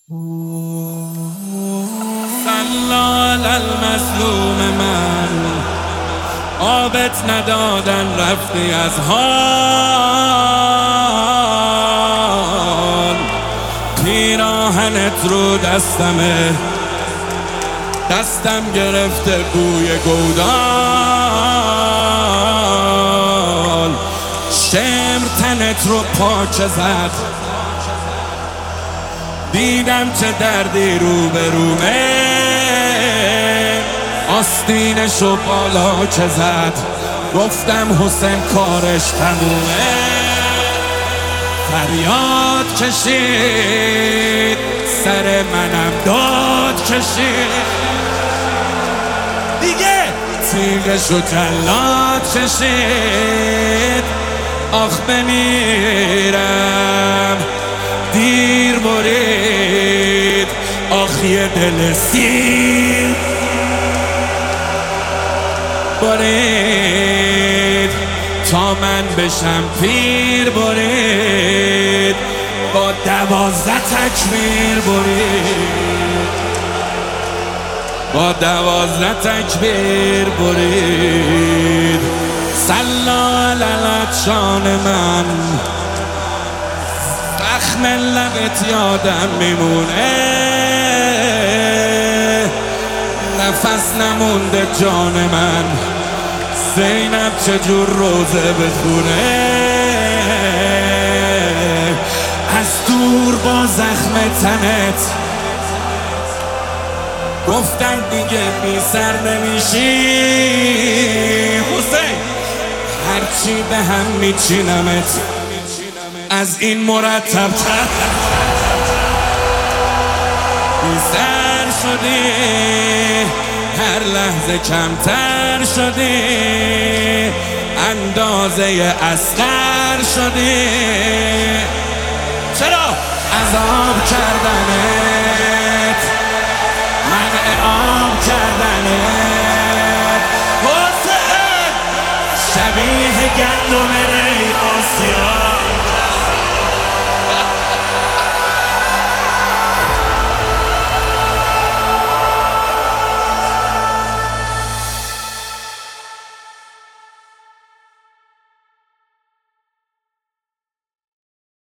سلال المظلوم من، آبت ندادن رفتی از حال. پیراهنت رو دستمه، دستم گرفته بوی گودال. شمر تنت رو پاچه زد، دیدم چه دردی رو به رومه. آستینشو بالا چه زد، گفتم حسین کارش تمومه. فریاد کشید، سر منم داد کشید، دیگه تیغشو جلاد کشید. آخ بمیرم دیر برید، آخ یه دل سیر برید تا من بشم پیر برید. با 12 تکبیر برید، با 12 تکبیر برید. سلال العطشان من، زخم لبت یادم میمونه. نفس نمونده جان من، زینب چجور روزه بخونه. از دور با زخم تنت گفتم دیگه بی سر نمیشی. حسین هرچی به هم میچینمت، از این مرتب تر بی سر شدی، هر لحظه کمتر شدی، اندازه اصغر شدی. چرا؟ عذاب کردنت، منع آب کردنت. حسین شبیه گندم ری آسیا،